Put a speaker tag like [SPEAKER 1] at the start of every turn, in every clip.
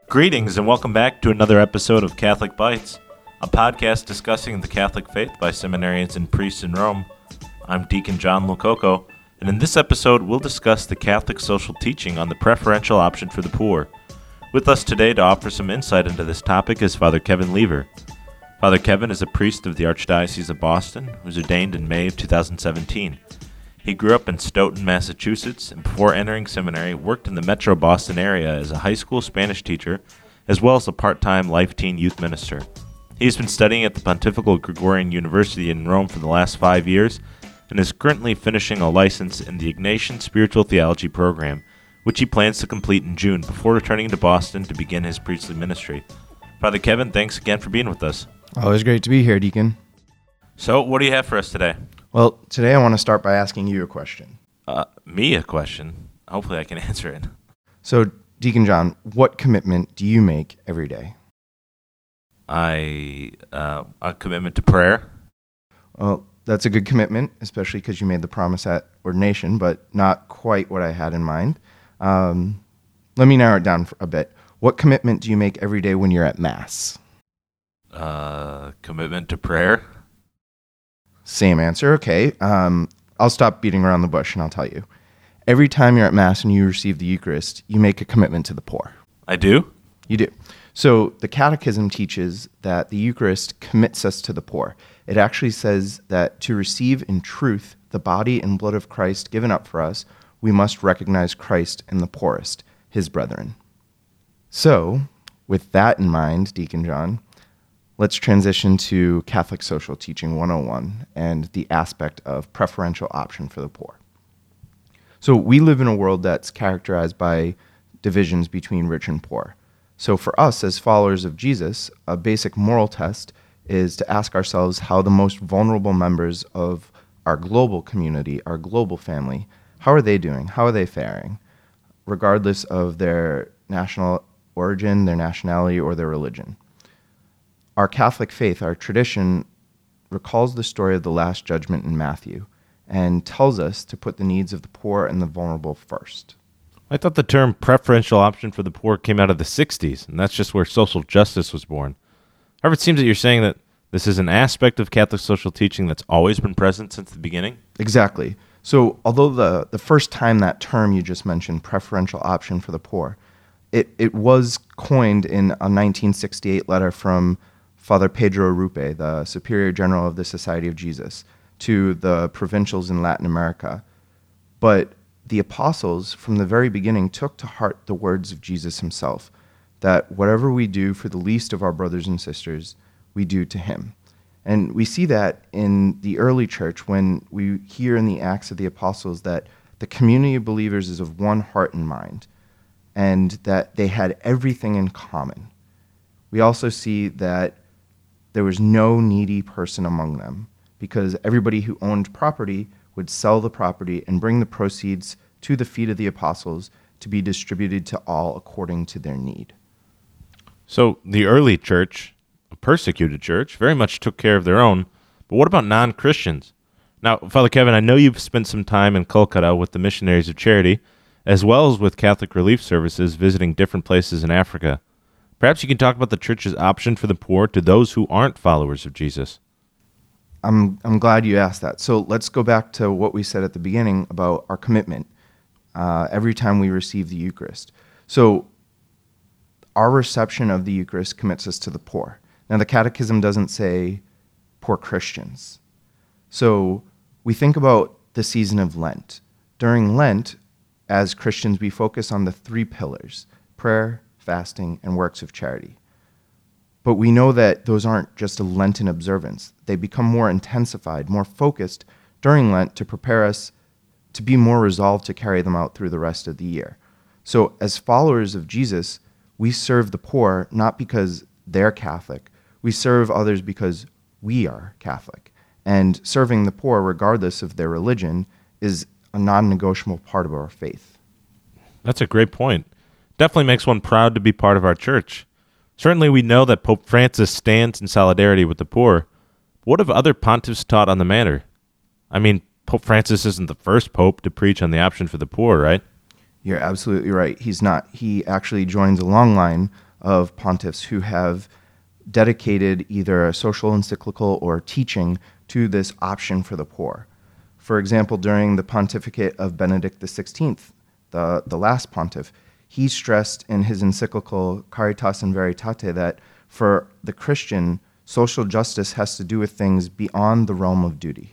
[SPEAKER 1] Greetings and welcome back to another episode of Catholic Bites, a podcast discussing the Catholic faith by seminarians and priests in Rome. I'm Deacon John Lococo, and in this episode we'll discuss the Catholic social teaching on the preferential option for the poor. With us today to offer some insight into this topic is Father Kevin Lever. Father Kevin is a priest of the Archdiocese of Boston, who was ordained in May of 2017. He grew up in Stoughton, Massachusetts, and before entering seminary, worked in the metro Boston area as a high school Spanish teacher, as well as a part-time Life Teen youth minister. He has been studying at the Pontifical Gregorian University in Rome for the last 5 years, and is currently finishing a license in the Ignatian Spiritual Theology program, which he plans to complete in June before returning to Boston to begin his priestly ministry. Father Kevin, thanks again for being with us.
[SPEAKER 2] Always great to be here, Deacon.
[SPEAKER 1] So, what do you have for us today?
[SPEAKER 2] Well, today I want to start by asking you a question.
[SPEAKER 1] Me a question? Hopefully I can answer it.
[SPEAKER 2] So, Deacon John, what commitment do you make every day?
[SPEAKER 1] A commitment to prayer.
[SPEAKER 2] Well, that's a good commitment, especially because you made the promise at ordination, but not quite what I had in mind. Let me narrow it down a bit. What commitment do you make every day when you're at Mass?
[SPEAKER 1] Commitment to prayer.
[SPEAKER 2] Same answer. Okay. I'll stop beating around the bush and I'll tell you. Every time you're at Mass and you receive the Eucharist, you make a commitment to the poor.
[SPEAKER 1] I do?
[SPEAKER 2] You do. So the Catechism teaches that the Eucharist commits us to the poor. It actually says that to receive in truth the body and blood of Christ given up for us, we must recognize Christ in the poorest, his brethren. So, with that in mind, Deacon John, let's transition to Catholic Social Teaching 101 and the aspect of preferential option for the poor. So we live in a world that's characterized by divisions between rich and poor. So for us as followers of Jesus, a basic moral test is to ask ourselves how the most vulnerable members of our global community, our global family, how are they doing? How are they faring? Regardless of their national origin, their nationality, or their religion. Our Catholic faith, our tradition, recalls the story of the Last Judgment in Matthew and tells us to put the needs of the poor and the vulnerable first.
[SPEAKER 1] I thought the term preferential option for the poor came out of the 60s, and that's just where social justice was born. However, it seems that you're saying that this is an aspect of Catholic social teaching that's always been present since the beginning?
[SPEAKER 2] Exactly. So although the first time that term you just mentioned, preferential option for the poor, it was coined in a 1968 letter from Father Pedro Arrupe, the Superior General of the Society of Jesus, to the provincials in Latin America. But the apostles, from the very beginning, took to heart the words of Jesus himself, that whatever we do for the least of our brothers and sisters, we do to him. And we see that in the early church when we hear in the Acts of the Apostles that the community of believers is of one heart and mind, and that they had everything in common. We also see that there was no needy person among them, because everybody who owned property would sell the property and bring the proceeds to the feet of the apostles to be distributed to all according to their need.
[SPEAKER 1] So the early church, a persecuted church, very much took care of their own, but what about non-Christians? Now, Father Kevin, I know you've spent some time in Kolkata with the Missionaries of Charity, as well as with Catholic Relief Services visiting different places in Africa. Perhaps you can talk about the church's option for the poor to those who aren't followers of Jesus.
[SPEAKER 2] I'm glad you asked that. So let's go back to what we said at the beginning about our commitment every time we receive the Eucharist. So our reception of the Eucharist commits us to the poor. Now the Catechism doesn't say poor Christians. So we think about the season of Lent. During Lent, as Christians, we focus on the three pillars: prayer, fasting, and works of charity. But we know that those aren't just a Lenten observance. They become more intensified, more focused during Lent to prepare us to be more resolved to carry them out through the rest of the year. So as followers of Jesus, we serve the poor not because they're Catholic. We serve others because we are Catholic. And serving the poor, regardless of their religion, is a non-negotiable part of our faith.
[SPEAKER 1] That's a great point. Definitely makes one proud to be part of our church. Certainly we know that Pope Francis stands in solidarity with the poor. But what have other pontiffs taught on the matter? I mean, Pope Francis isn't the first pope to preach on the option for the poor, right?
[SPEAKER 2] You're absolutely right. He's not. He actually joins a long line of pontiffs who have dedicated either a social encyclical or teaching to this option for the poor. For example, during the pontificate of Benedict XVI, the last pontiff, he stressed in his encyclical Caritas in Veritate that for the Christian, social justice has to do with things beyond the realm of duty.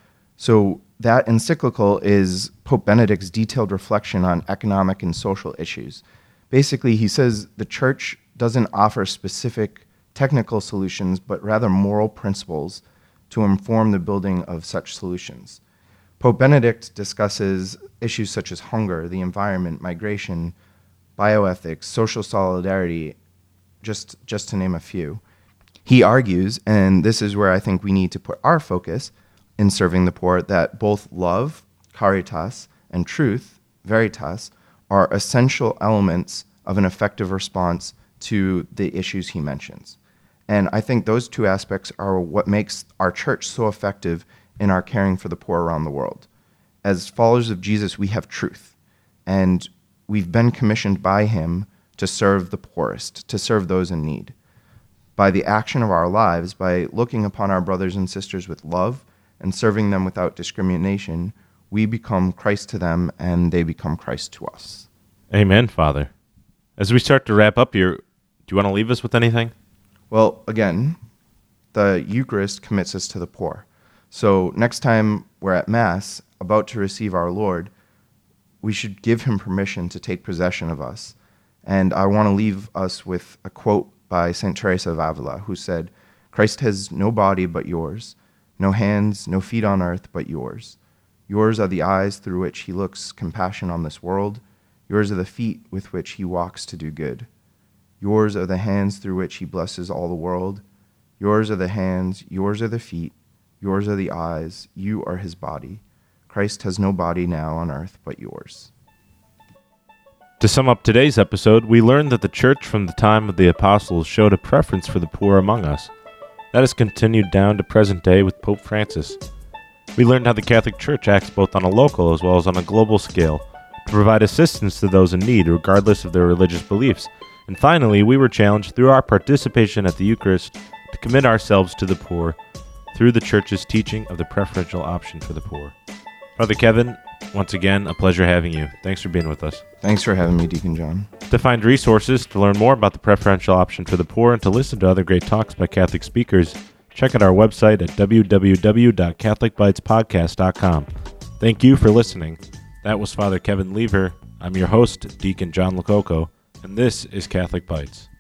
[SPEAKER 2] So that encyclical is Pope Benedict's detailed reflection on economic and social issues. Basically, he says the church doesn't offer specific technical solutions, but rather moral principles to inform the building of such solutions. Pope Benedict discusses issues such as hunger, the environment, migration, bioethics, social solidarity, just to name a few. He argues, and this is where I think we need to put our focus in serving the poor, that both love, caritas, and truth, veritas, are essential elements of an effective response to the issues he mentions. And I think those two aspects are what makes our church so effective in our caring for the poor around the world. As followers of Jesus, we have truth, and we've been commissioned by him to serve the poorest, to serve those in need. By the action of our lives, by looking upon our brothers and sisters with love and serving them without discrimination, we become Christ to them and they become Christ to us.
[SPEAKER 1] Amen, Father. As we start to wrap up here, do you want to leave us with anything?
[SPEAKER 2] Well, again, the Eucharist commits us to the poor. So next time we're at Mass, about to receive our Lord, we should give him permission to take possession of us. And I want to leave us with a quote by St. Teresa of Avila, who said, "Christ has no body but yours, no hands, no feet on earth but yours. Yours are the eyes through which he looks compassion on this world. Yours are the feet with which he walks to do good. Yours are the hands through which he blesses all the world. Yours are the hands, yours are the feet, yours are the eyes, you are his body. Christ has no body now on earth but yours."
[SPEAKER 1] To sum up today's episode, we learned that the Church from the time of the Apostles showed a preference for the poor among us. That has continued down to present day with Pope Francis. We learned how the Catholic Church acts both on a local as well as on a global scale to provide assistance to those in need regardless of their religious beliefs. And finally, we were challenged through our participation at the Eucharist to commit ourselves to the poor through the Church's teaching of the preferential option for the poor. Father Kevin, once again, a pleasure having you. Thanks for being with us.
[SPEAKER 2] Thanks for having me, Deacon John.
[SPEAKER 1] To find resources, to learn more about the preferential option for the poor, and to listen to other great talks by Catholic speakers, check out our website at www.catholicbitespodcast.com. Thank you for listening. That was Father Kevin Lever. I'm your host, Deacon John Lococo, and this is Catholic Bites.